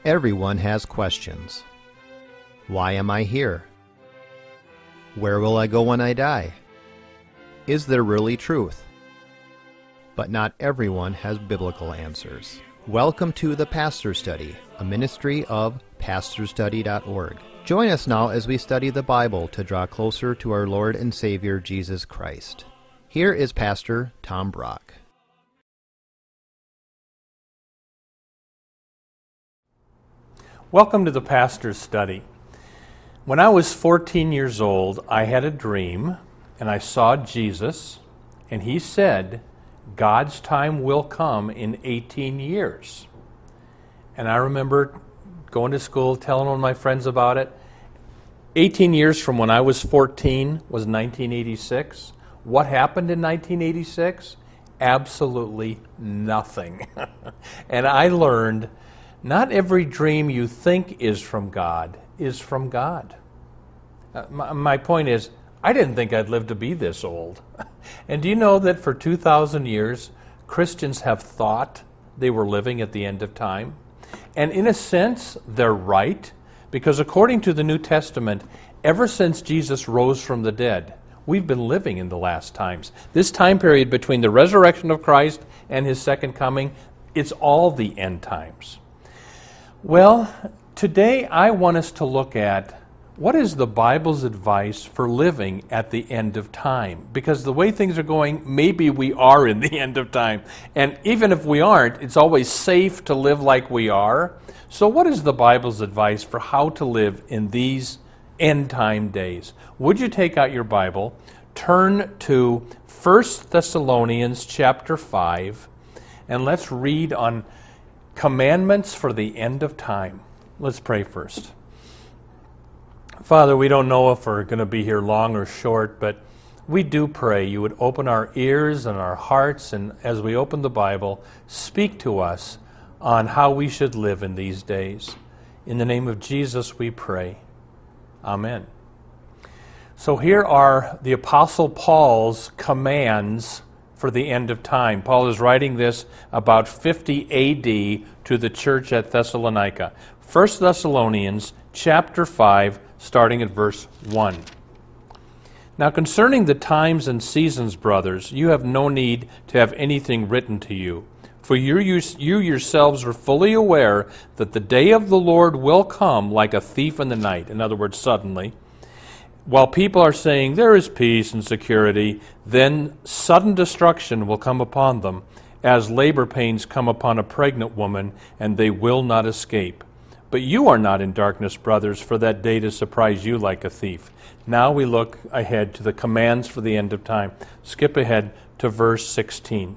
Everyone has questions. Why am I here? Where will I go when I die? Is there really truth? But not everyone has biblical answers. Welcome to The Pastor Study, a ministry of pastorstudy.org. Join us now as we study the Bible to draw closer to our Lord and Savior Jesus Christ. Here is Pastor Tom Brock. Welcome to the Pastor's Study. When I was 14 years old, I had a dream, and I saw Jesus, and he said, God's time will come in 18 years. And I remember going to school, telling one of my friends about it. 18 years from when I was 14 was 1986. What happened in 1986? Absolutely nothing. And I learned not every dream you think is from God is from God. My point is, I didn't think I'd live to be this old. And do you know that for 2,000 years, Christians have thought they were living at the end of time? And in a sense, they're right, because according to the New Testament, ever since Jesus rose from the dead, we've been living in the last times. This time period between the resurrection of Christ and his second coming, it's all the end times. Well, today I want us to look at what is the Bible's advice for living at the end of time? Because the way things are going, maybe we are in the end of time. And even if we aren't, it's always safe to live like we are. So what is the Bible's advice for how to live in these end time days? Would you take out your Bible, turn to 1 Thessalonians chapter 5, and let's read on commandments for the end of time. Let's pray first. Father, we don't know if we're going to be here long or short, but we do pray you would open our ears and our hearts, and as we open the Bible, speak to us on how we should live in these days. In the name of Jesus we pray. Amen. So here are the Apostle Paul's commands for the end of time. Paul is writing this about 50 A.D. to the church at Thessalonica. 1 Thessalonians chapter 5, starting at verse 1. Now concerning the times and seasons, brothers, you have no need to have anything written to you, for you yourselves are fully aware that the day of the Lord will come like a thief in the night, in other words, suddenly. While people are saying there is peace and security, then sudden destruction will come upon them, as labor pains come upon a pregnant woman, and they will not escape. But you are not in darkness, brothers, for that day to surprise you like a thief. Now we look ahead to the commands for the end of time. Skip ahead to verse 16.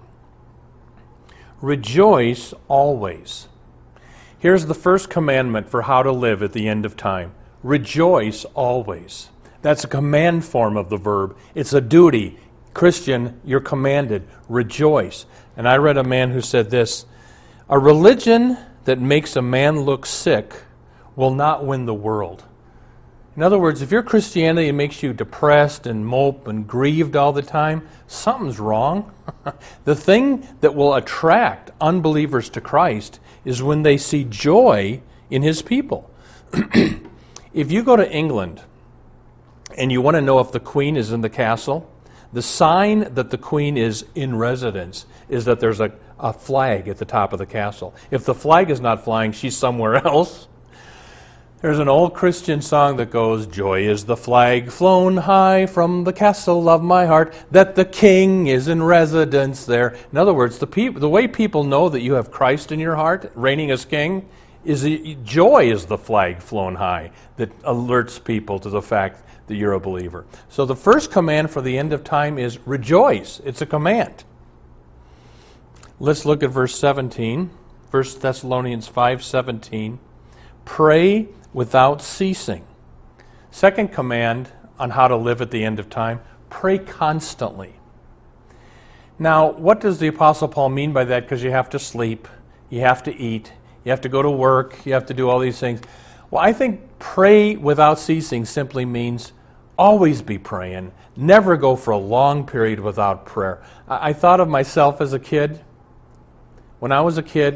Rejoice always. Here's the first commandment for how to live at the end of time. Rejoice always. That's a command form of the verb. It's a duty. Christian, you're commanded. Rejoice. And I read a man who said this, a religion that makes a man look sick will not win the world. In other words, if your Christianity makes you depressed and mope and grieved all the time, something's wrong. The thing that will attract unbelievers to Christ is when they see joy in his people. If you go to England and you want to know if the Queen is in the castle, the sign that the Queen is in residence is that there's a flag at the top of the castle. If the flag is not flying, she's somewhere else. There's an old Christian song that goes, joy is the flag flown high from the castle of my heart, that the king is in residence there. In other words, the way people know that you have Christ in your heart, reigning as king, is joy is the flag flown high that alerts people to the fact that you're a believer. So the first command for the end of time is rejoice. It's a command. Let's look at verse 17, 1 Thessalonians 5:17. Pray without ceasing. Second command on how to live at the end of time, pray constantly. Now, what does the Apostle Paul mean by that? Because you have to sleep, you have to eat, you have to go to work, you have to do all these things. Well, I think pray without ceasing simply means always be praying. Never go for a long period without prayer. I thought of myself as a kid. When I was a kid,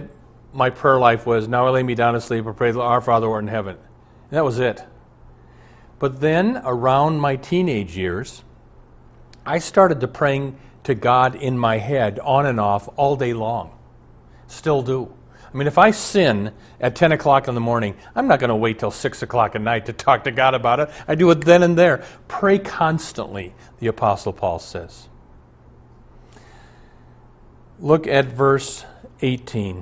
my prayer life was, now I lay me down to sleep, I pray, our Father who art in heaven. And that was it. But then, around my teenage years, I started to praying to God in my head, on and off, all day long. Still do. I mean, if I sin at 10 o'clock in the morning, I'm not going to wait till 6 o'clock at night to talk to God about it. I do it then and there. Pray constantly, the Apostle Paul says. Look at verse 18.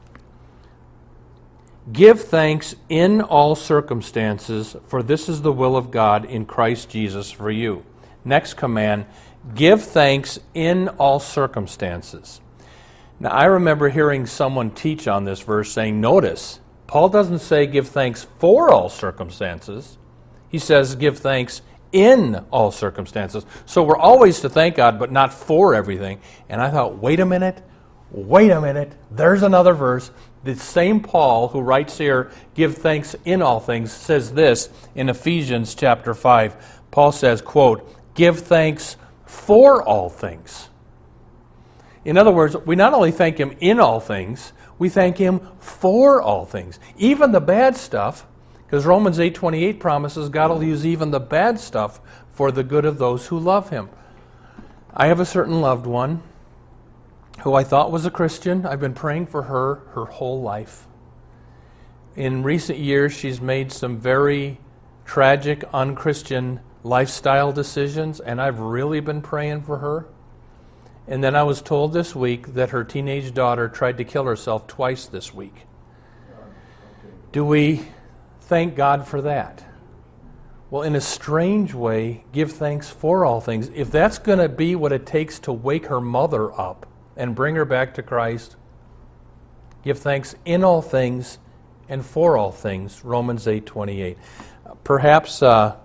Give thanks in all circumstances, for this is the will of God in Christ Jesus for you. Next command, give thanks in all circumstances. Now, I remember hearing someone teach on this verse saying, notice, Paul doesn't say give thanks for all circumstances. He says give thanks in all circumstances. So we're always to thank God, but not for everything. And I thought, wait a minute, there's another verse. The same Paul who writes here, give thanks in all things, says this in Ephesians chapter 5. Paul says, quote, give thanks for all things. In other words, we not only thank Him in all things, we thank Him for all things. Even the bad stuff, because Romans 8:28 promises God will use even the bad stuff for the good of those who love Him. I have a certain loved one who I thought was a Christian. I've been praying for her whole life. In recent years, she's made some very tragic, unchristian lifestyle decisions, and I've really been praying for her. And then I was told this week that her teenage daughter tried to kill herself twice this week. Do we thank God for that? Well, in a strange way, give thanks for all things. If that's going to be what it takes to wake her mother up and bring her back to Christ, give thanks in all things and for all things, Romans 8:28. Perhaps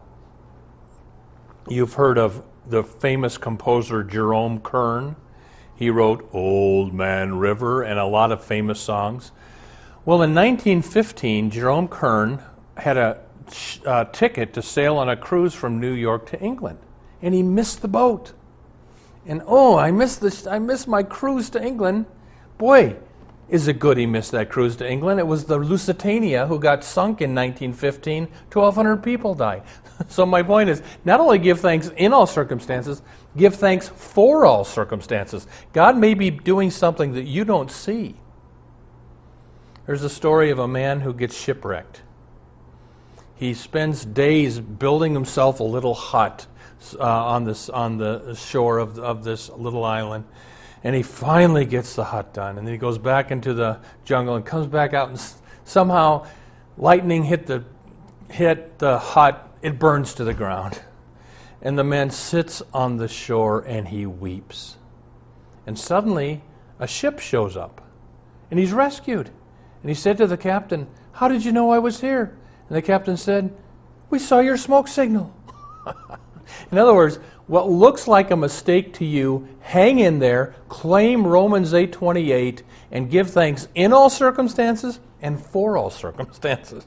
you've heard of the famous composer Jerome Kern. He wrote Old Man River and a lot of famous songs. Well, in 1915, Jerome Kern had a ticket to sail on a cruise from New York to England, and he missed the boat. And I missed my cruise to England. Boy, is it good he missed that cruise to England. It was the Lusitania who got sunk in 1915. 1,200 people died. So my point is, not only give thanks in all circumstances, give thanks for all circumstances. God may be doing something that you don't see. There's a story of a man who gets shipwrecked. He spends days building himself a little hut on the shore of this little island. And he finally gets the hut done. And then he goes back into the jungle and comes back out, and somehow lightning hit the hut. It burns to the ground. And the man sits on the shore and he weeps. And suddenly a ship shows up. And he's rescued. And he said to the captain, "How did you know I was here?" And the captain said, "We saw your smoke signal." In other words, what looks like a mistake to you, hang in there, claim Romans 8:28, and give thanks in all circumstances and for all circumstances.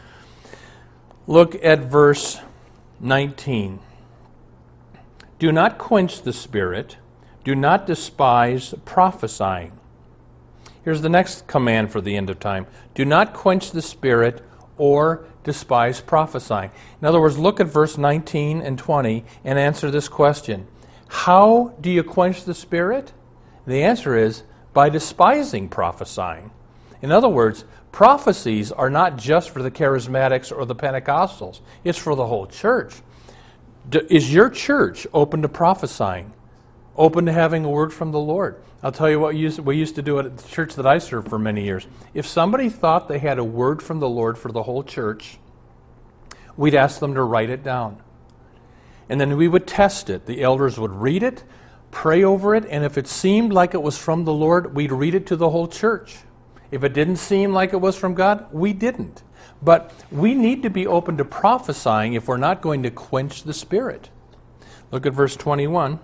Look at verse 19. Do not quench the spirit. Do not despise prophesying. Here's the next command for the end of time. Do not quench the spirit or despise prophesying. In other words, look at verse 19 and 20 and answer this question. How do you quench the spirit? The answer is by despising prophesying. In other words, prophecies are not just for the charismatics or the Pentecostals. It's for the whole church. Is your church open to prophesying? Open to having a word from the Lord? I'll tell you what we used to do at the church that I served for many years. If somebody thought they had a word from the Lord for the whole church, we'd ask them to write it down. And then we would test it. The elders would read it, pray over it, and if it seemed like it was from the Lord, we'd read it to the whole church. If it didn't seem like it was from God, we didn't. But we need to be open to prophesying if we're not going to quench the Spirit. Look at verse 21.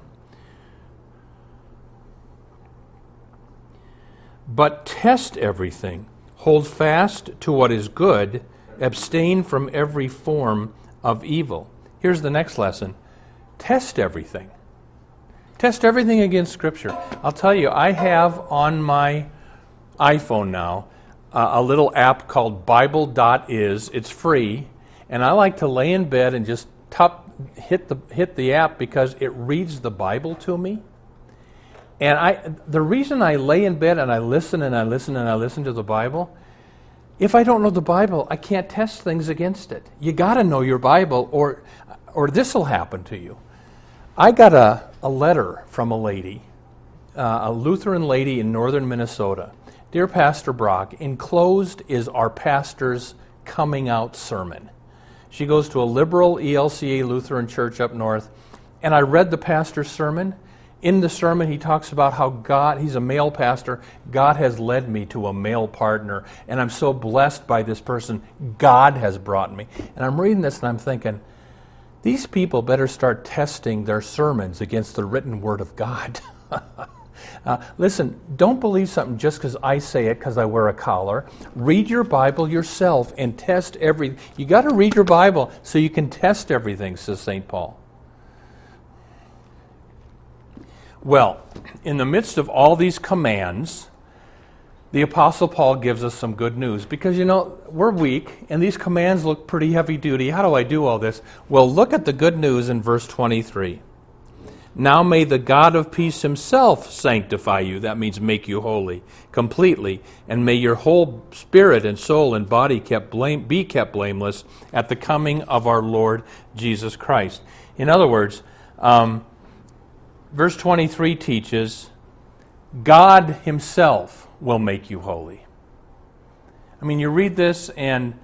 But test everything, hold fast to what is good, abstain from every form of evil. Here's the next lesson. Test everything. Test everything against Scripture. I'll tell you, I have on my iPhone now a little app called Bible.is. It's free, and I like to lay in bed and just hit the app because it reads the Bible to me. And the reason I lay in bed and I listen and I listen and I listen to the Bible, if I don't know the Bible, I can't test things against it. You got to know your Bible, or this will happen to you. I got a letter from a lady, a Lutheran lady in northern Minnesota. Dear Pastor Brock, enclosed is our pastor's coming out sermon. She goes to a liberal ELCA Lutheran church up north, and I read the pastor's sermon. In the sermon, he talks about how God, he's a male pastor, God has led me to a male partner, and I'm so blessed by this person God has brought me. And I'm reading this and I'm thinking, these people better start testing their sermons against the written word of God. Listen, don't believe something just because I say it because I wear a collar. Read your Bible yourself and test everything. You got to read your Bible so you can test everything, says St. Paul. Well, in the midst of all these commands, the Apostle Paul gives us some good news because, we're weak and these commands look pretty heavy duty. How do I do all this? Well, look at the good news in verse 23. Now may the God of peace himself sanctify you, that means make you holy, completely, and may your whole spirit and soul and body be kept blameless at the coming of our Lord Jesus Christ. In other words, verse 23 teaches, God himself will make you holy. I mean, you read this and,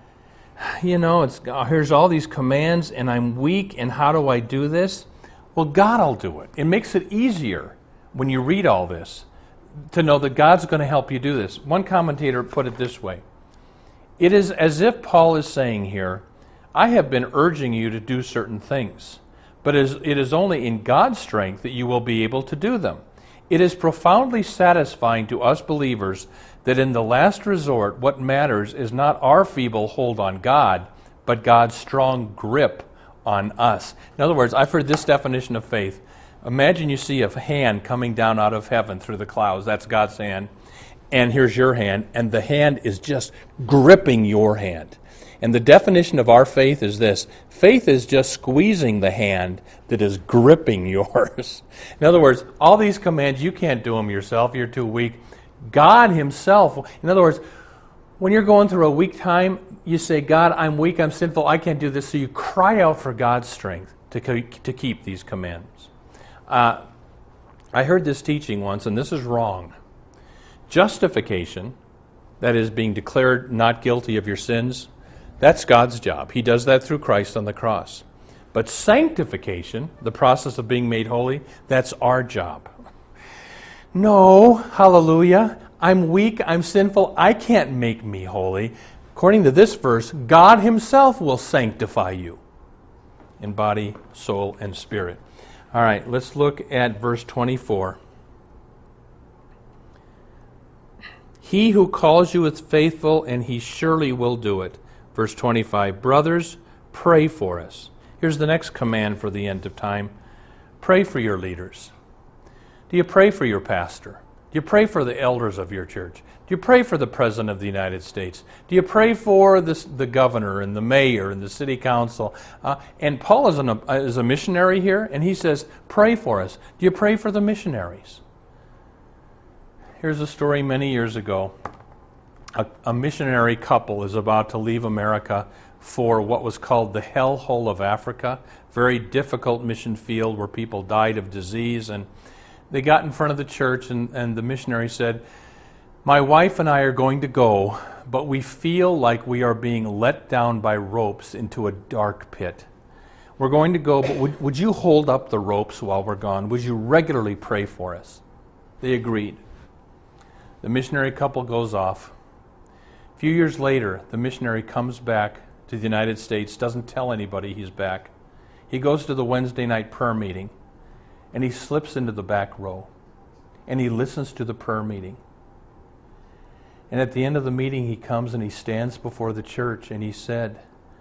here's all these commands and I'm weak and how do I do this? Well, God will do it. It makes it easier when you read all this to know that God's going to help you do this. One commentator put it this way. It is as if Paul is saying here, I have been urging you to do certain things, but it is only in God's strength that you will be able to do them. It is profoundly satisfying to us believers that in the last resort, what matters is not our feeble hold on God, but God's strong grip on us. In other words, I've heard this definition of faith. Imagine you see a hand coming down out of heaven through the clouds. That's God's hand. And here's your hand, and the hand is just gripping your hand. And the definition of our faith is this. Faith is just squeezing the hand that is gripping yours. In other words, all these commands, you can't do them yourself. You're too weak. God himself, in other words, when you're going through a weak time, you say, God, I'm weak, I'm sinful, I can't do this. So you cry out for God's strength to keep these commands. I heard this teaching once, and this is wrong. Justification, that is being declared not guilty of your sins, that's God's job. He does that through Christ on the cross. But sanctification, the process of being made holy, that's our job. No, hallelujah, I'm weak, I'm sinful, I can't make me holy. According to this verse, God himself will sanctify you in body, soul, and spirit. All right, let's look at verse 24. He who calls you is faithful, and he surely will do it. Verse 25, brothers, pray for us. Here's the next command for the end of time. Pray for your leaders. Do you pray for your pastor? Do you pray for the elders of your church? Do you pray for the President of the United States? Do you pray for the governor and the mayor and the city council? And Paul is a missionary here, and he says, pray for us. Do you pray for the missionaries? Here's a story many years ago. A missionary couple is about to leave America for what was called the hellhole of Africa, very difficult mission field where people died of disease. And they got in front of the church, and the missionary said, my wife and I are going to go, but we feel like we are being let down by ropes into a dark pit. We're going to go, but would you hold up the ropes while we're gone? Would you regularly pray for us? They agreed. The missionary couple goes off. A few years later, the missionary comes back to the United States, doesn't tell anybody he's back. He goes to the Wednesday night prayer meeting, and he slips into the back row, and he listens to the prayer meeting. And at the end of the meeting, he comes and he stands before the church, and he said,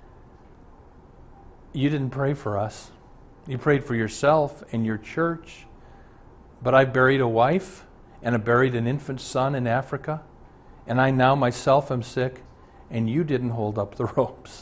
you didn't pray for us. You prayed for yourself and your church, but I buried a wife, and I buried an infant son in Africa, and I now myself am sick, and you didn't hold up the ropes.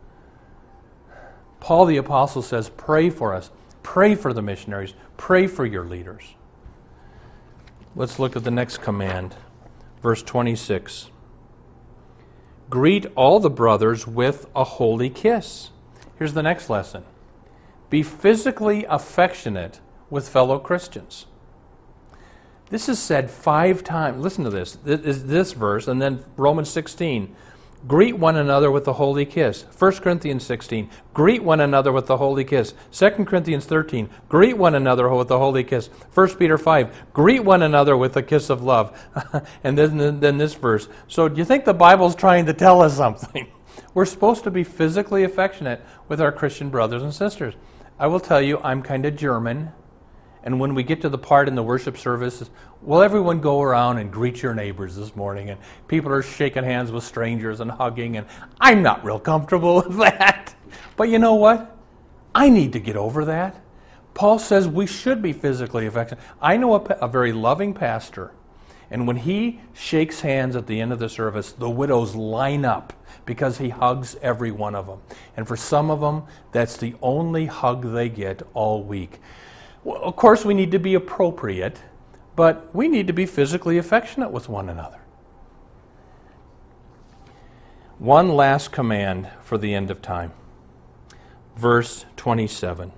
Paul the Apostle says, pray for us. Pray for the missionaries. Pray for your leaders. Let's look at the next command. Verse 26. Greet all the brothers with a holy kiss. Here's the next lesson. Be physically affectionate with fellow Christians. This is said 5 times. Listen to this. This verse, and then Romans 16. Greet one another with a holy kiss. 1 Corinthians 16. Greet one another with a holy kiss. 2 Corinthians 13. Greet one another with a holy kiss. 1 Peter 5. Greet one another with a kiss of love. And then this verse. So do you think the Bible's trying to tell us something? We're supposed to be physically affectionate with our Christian brothers and sisters. I will tell you, I'm kind of German. And when we get to the part in the worship services, will everyone go around and greet your neighbors this morning? And people are shaking hands with strangers and hugging, and I'm not real comfortable with that. But you know what? I need to get over that. Paul says we should be physically affectionate. I know a very loving pastor, and when he shakes hands at the end of the service, the widows line up because he hugs every one of them. And for some of them, that's the only hug they get all week. Well, of course, we need to be appropriate, but we need to be physically affectionate with one another. One last command for the end of time. Verse 27.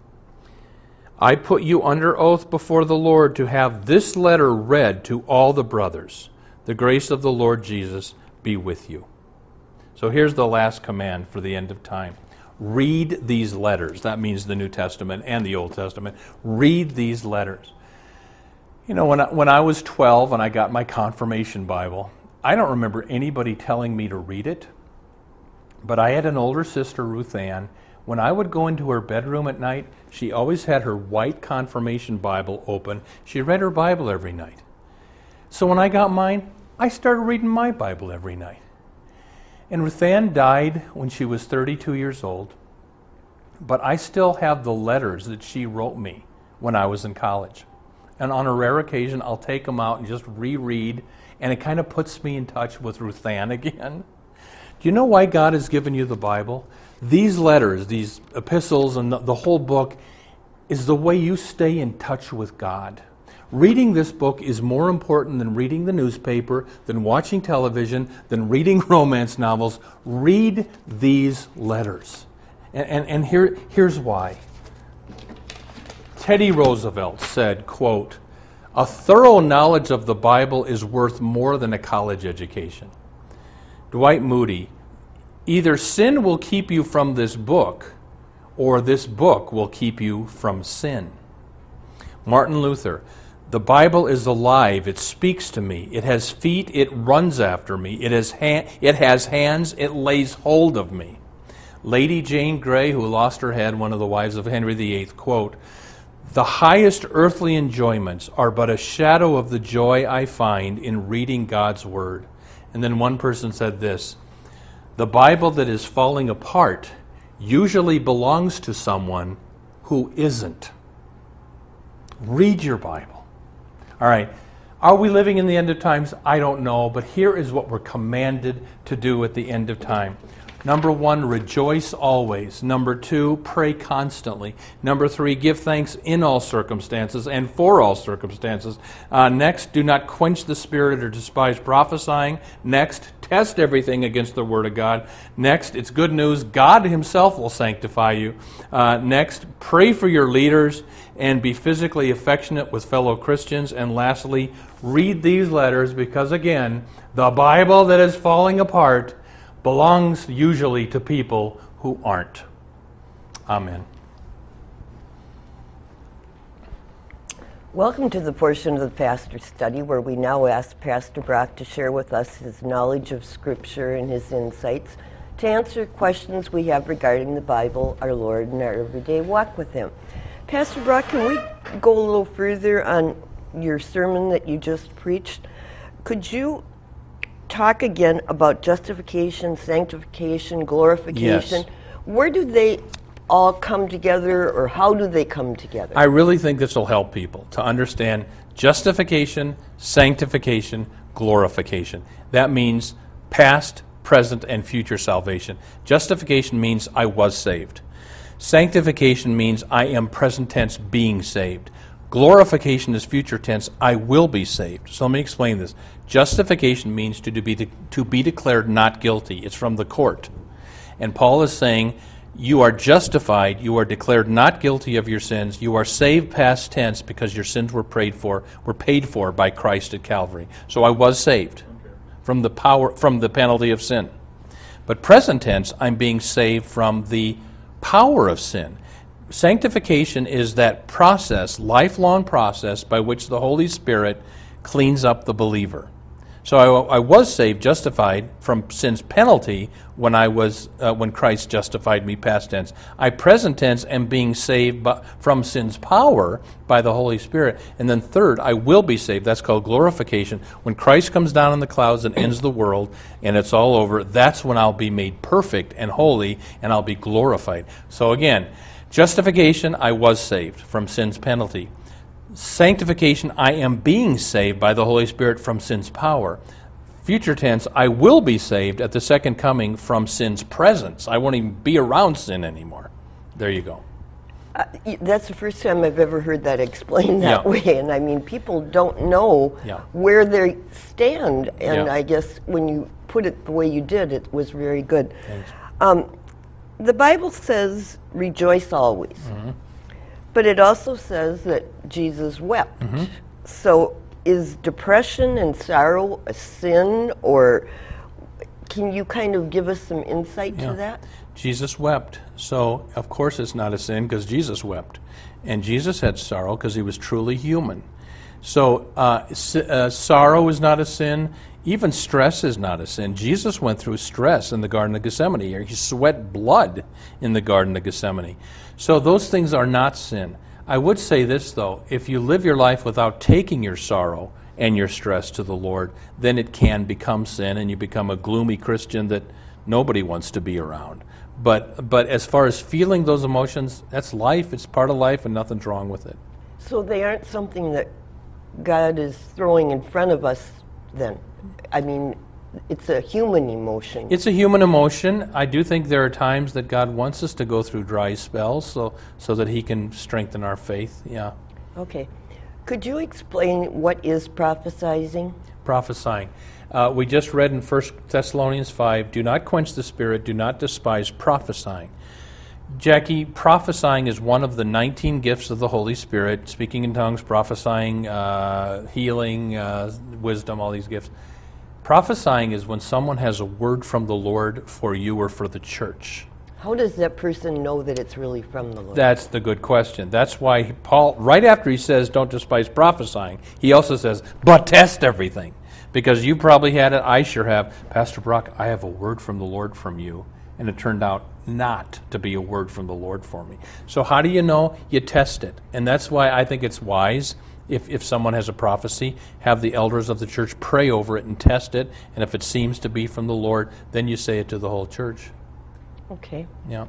I put you under oath before the Lord to have this letter read to all the brothers. The grace of the Lord Jesus be with you. So here's the last command for the end of time. Read these letters. That means the New Testament and the Old Testament. Read these letters. You know, when I was 12 and I got my confirmation Bible, I don't remember anybody telling me to read it, but I had an older sister, Ruth Ann. When I would go into her bedroom at night, she always had her white confirmation Bible open. She read her Bible every night. So when I got mine, I started reading my Bible every night. And Ruth Ann died when she was 32 years old, but I still have the letters that she wrote me when I was in college. And on a rare occasion, I'll take them out and just reread, and it kind of puts me in touch with Ruth Ann again. Do you know why God has given you the Bible? These letters, these epistles, and the whole book is the way you stay in touch with God. Reading this book is more important than reading the newspaper, than watching television, than reading romance novels. Read these letters. And here's why. Teddy Roosevelt said, quote, "A thorough knowledge of the Bible is worth more than a college education." Dwight Moody, either sin will keep you from this book, or this book will keep you from sin. Martin Luther, the Bible is alive. It speaks to me. It has feet. It runs after me. It has hands. It lays hold of me. Lady Jane Grey, who lost her head, one of the wives of Henry VIII, quote, "The highest earthly enjoyments are but a shadow of the joy I find in reading God's Word." And then one person said this, "The Bible that is falling apart usually belongs to someone who isn't." Read your Bible. All right, are we living in the end of times? I don't know, but here is what we're commanded to do at the end of time. Number 1, rejoice always. Number 2, pray constantly. Number 3, give thanks in all circumstances and for all circumstances. Next, do not quench the spirit or despise prophesying. Next, test everything against the Word of God. Next, it's good news. God Himself will sanctify you. Next, pray for your leaders and be physically affectionate with fellow Christians. And lastly, read these letters because, again, the Bible that is falling apart belongs usually to people who aren't. Amen. Welcome to the portion of the Pastor Study where we now ask Pastor Brock to share with us his knowledge of Scripture and his insights to answer questions we have regarding the Bible, our Lord, and our everyday walk with Him. Pastor Brock, can we go a little further on your sermon that you just preached? Could you talk again about justification, sanctification, glorification? Yes. Where do they all come together, or how do they come together? I really think this will help people to understand justification, sanctification, glorification. That means past, present, and future salvation. Justification means I was saved. Sanctification means I am present tense being saved. Glorification is future tense, I will be saved. So let me explain this. Justification means to be declared not guilty. It's from the court. And Paul is saying, you are justified, you are declared not guilty of your sins, you are saved past tense because your sins were paid for by Christ at Calvary. So I was saved from the penalty of sin. But present tense, I'm being saved from the power of sin. Sanctification is that process, lifelong process, by which the Holy Spirit cleans up the believer. So I was saved, justified from sin's penalty when Christ justified me past tense. I present tense am being saved from sin's power by the Holy Spirit. And then third, I will be saved. That's called glorification. When Christ comes down in the clouds and ends the world and it's all over, that's when I'll be made perfect and holy and I'll be glorified. So again, justification, I was saved from sin's penalty. Sanctification, I am being saved by the Holy Spirit from sin's power. Future tense, I will be saved at the second coming from sin's presence. I won't even be around sin anymore. There you go. That's the first time I've ever heard that explained that way. And I mean, people don't know where they stand. And I guess when you put it the way you did, it was very good. The Bible says, rejoice always. Mm-hmm. But it also says that Jesus wept. Mm-hmm. So is depression and sorrow a sin, or can you kind of give us some insight to that? Jesus wept. So, of course, it's not a sin because Jesus wept. And Jesus had sorrow because he was truly human. So, sorrow is not a sin. Even stress is not a sin. Jesus went through stress in the Garden of Gethsemane. He sweat blood in the Garden of Gethsemane. So those things are not sin. I would say this, though. If you live your life without taking your sorrow and your stress to the Lord, then it can become sin, and you become a gloomy Christian that nobody wants to be around. But as far as feeling those emotions, that's life. It's part of life, and nothing's wrong with it. So they aren't something that God is throwing in front of us, then? I mean, it's a human emotion. It's a human emotion. I do think there are times that God wants us to go through dry spells so that he can strengthen our faith. Yeah. Okay. Could you explain what is prophesying? Prophesying. We just read in 1 Thessalonians 5, do not quench the spirit, do not despise prophesying. Jackie, prophesying is one of the 19 gifts of the Holy Spirit, speaking in tongues, prophesying, healing, wisdom, all these gifts. Prophesying is when someone has a word from the Lord for you or for the church. How does that person know that it's really from the Lord? That's the good question. That's why Paul, right after he says don't despise prophesying, he also says, but test everything. Because you probably had it, I sure have. Pastor Brock, I have a word from the Lord from you. And it turned out not to be a word from the Lord for me. So how do you know? You test it. And that's why I think it's wise, if someone has a prophecy, have the elders of the church pray over it and test it. And if it seems to be from the Lord, then you say it to the whole church. Okay. Yeah.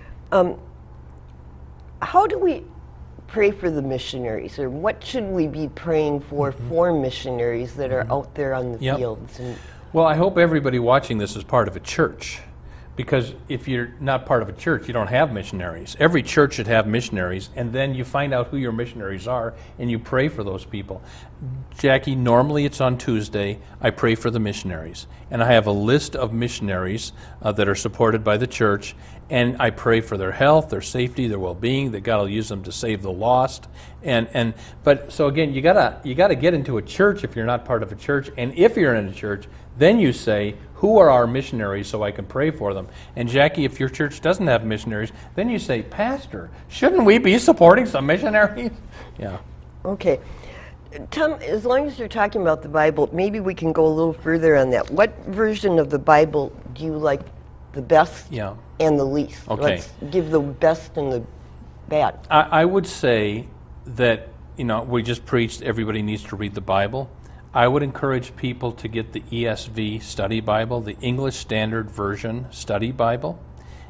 How do we pray for the missionaries, or what should we be praying for missionaries that are out there on the fields? Well, I hope everybody watching this is part of a church. Because if you're not part of a church, you don't have missionaries. Every church should have missionaries, and then you find out who your missionaries are, and you pray for those people. Jackie, normally it's on Tuesday. I pray for the missionaries. And I have a list of missionaries that are supported by the church, and I pray for their health, their safety, their well-being, that God will use them to save the lost. But so again, you gotta get into a church if you're not part of a church, and if you're in a church, then you say, who are our missionaries so I can pray for them? And Jackie, if your church doesn't have missionaries, then you say, Pastor, shouldn't we be supporting some missionaries? Yeah. Okay. Tom, as long as you're talking about the Bible, maybe we can go a little further on that. What version of the Bible do you like the best and the least? Okay. Let's give the best and the bad. I would say that, we just preached everybody needs to read the Bible. I would encourage people to get the ESV Study Bible, the English Standard Version Study Bible.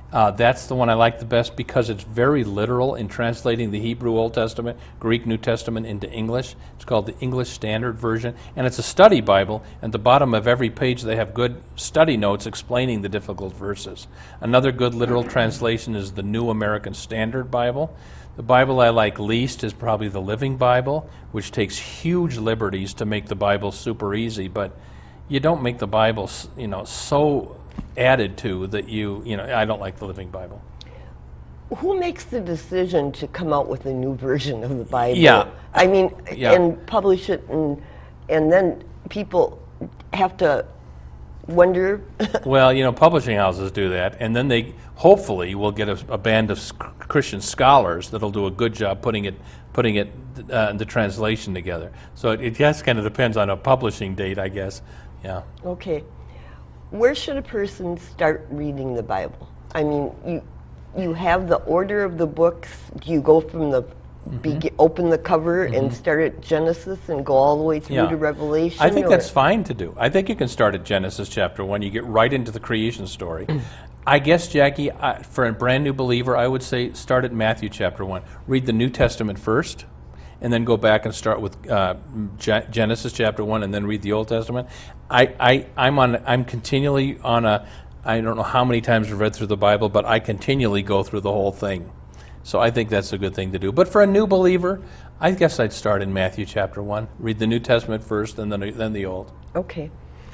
That's the one I like the best because it's very literal in translating the Hebrew Old Testament, Greek New Testament into English. It's called the English Standard Version, and it's a study Bible. At the bottom of every page they have good study notes explaining the difficult verses. Another good literal translation is the New American Standard Bible. The Bible I like least is probably the Living Bible, which takes huge liberties to make the Bible super easy, but you don't make the Bible, so added to that I don't like the Living Bible. Who makes the decision to come out with a new version of the Bible? Yeah. I mean, Yeah. and publish it, and then people have to wonder. Well, publishing houses do that, and then they hopefully will get a band of Christian scholars that'll do a good job putting it the translation together. So it just kind of depends on a publishing date, I guess. Yeah. Okay. Where should a person start reading the Bible? I mean, you have the order of the books. Do you go from the open the cover and start at Genesis and go all the way through to Revelation? I think that's fine to do. I think you can start at Genesis chapter 1. You get right into the creation story. I guess, Jackie, for a brand new believer, I would say start at Matthew chapter 1. Read the New Testament first, and then go back and start with Genesis chapter 1, and then read the Old Testament. I'm continually on a, I don't know how many times I've read through the Bible, but I continually go through the whole thing. So I think that's a good thing to do. But for a new believer, I guess I'd start in Matthew chapter 1. Read the New Testament first, and then the Old. Okay.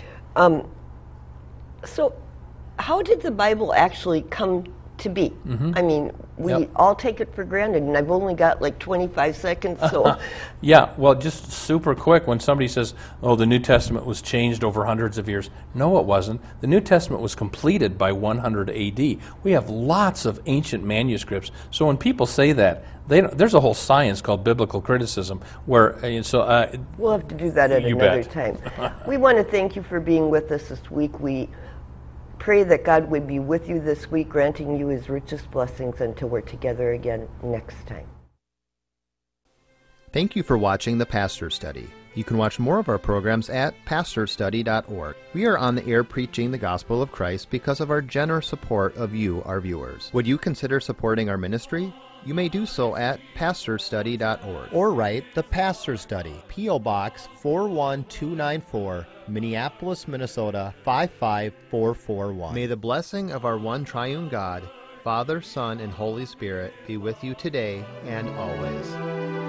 So how did the Bible actually come to be? I mean, we all take it for granted, and I've only got like 25 seconds, so... Yeah, well, just super quick, when somebody says, oh, the New Testament was changed over hundreds of years. No, it wasn't. The New Testament was completed by 100 A.D. We have lots of ancient manuscripts, so when people say that, there's a whole science called biblical criticism, where... we'll have to do that at another time. We want to thank you for being with us this week. We pray that God would be with you this week, granting you his richest blessings until we're together again next time. Thank you for watching The Pastor Study. You can watch more of our programs at pastorstudy.org. We are on the air preaching the gospel of Christ because of our generous support of you, our viewers. Would you consider supporting our ministry? You may do so at pastorstudy.org or write The Pastor Study, P.O. Box 41294, Minneapolis, Minnesota 55441. May the blessing of our one triune God, Father, Son, and Holy Spirit be with you today and always.